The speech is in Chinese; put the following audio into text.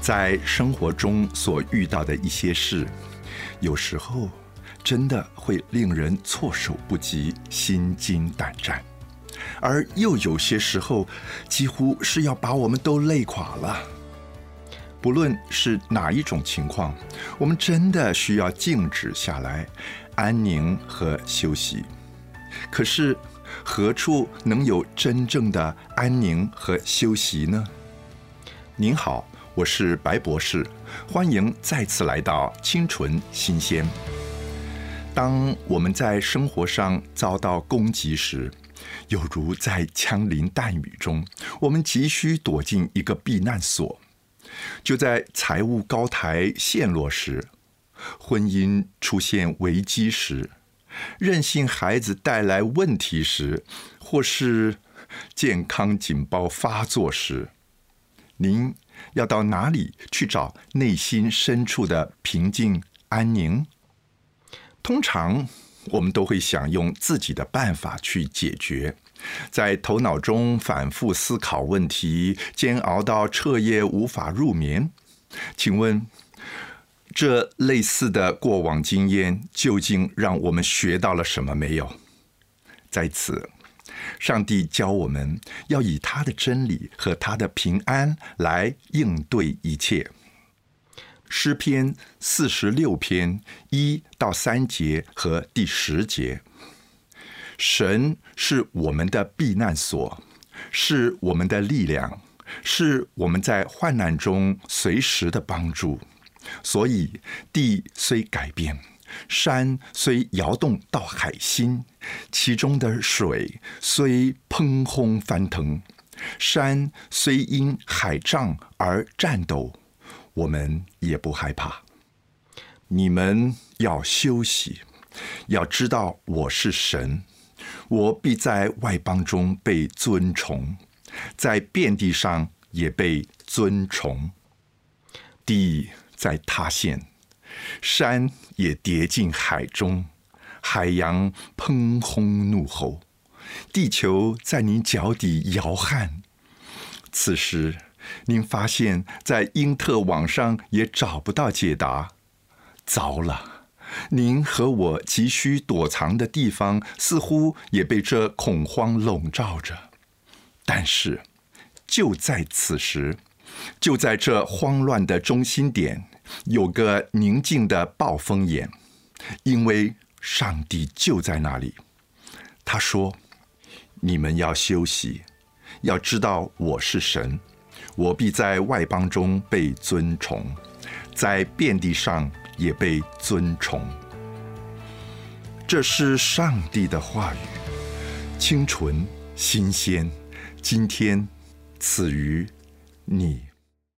在生活中所遇到的一些事，有时候真的会令人措手不及、心惊胆战，而又有些时候几乎是要把我们都累垮了。不论是哪一种情况，我们真的需要静止下来，安宁和休息。可是何处能有真正的安宁和休息呢？您好，我是白博士，欢迎再次来到清纯新鲜。当我们在生活上遭到攻击时，有如在枪林弹雨中，我们急需躲进一个避难所。就在财务高台陷落时，婚姻出现危机时，任性孩子带来问题时，或是健康警报发作时，您要到哪里去找内心深处的平静安宁？通常我们都会想用自己的办法去解决，在头脑中反复思考问题，煎熬到彻夜无法入眠。请问，这类似的过往经验究竟让我们学到了什么没有？在此，上帝教我们要以他的真理和他的平安来应对一切。诗篇46篇1到3节和第10节，神是我们的避难所，是我们的力量，是我们在患难中随时的帮助。所以地虽改变，山虽摇动到海心，其中的水虽砰轰翻腾，山虽因海涨而颤抖，我们也不害怕。你们要休息，要知道我是神，我必在外邦中被尊崇，在遍地上也被尊崇。地在塌陷，山也跌进海中，海洋砰轰怒吼，地球在您脚底摇撼。此时您发现在因特网上也找不到解答，糟了，您和我急需躲藏的地方似乎也被这恐慌笼罩着。但是就在此时，就在这慌乱的中心点，有个宁静的暴风眼，因为上帝就在那里。他说，你们要休息，要知道我是神，我必在外邦中被尊崇，在遍地上也被尊崇。这是上帝的话语，清纯新鲜，今天赐予你。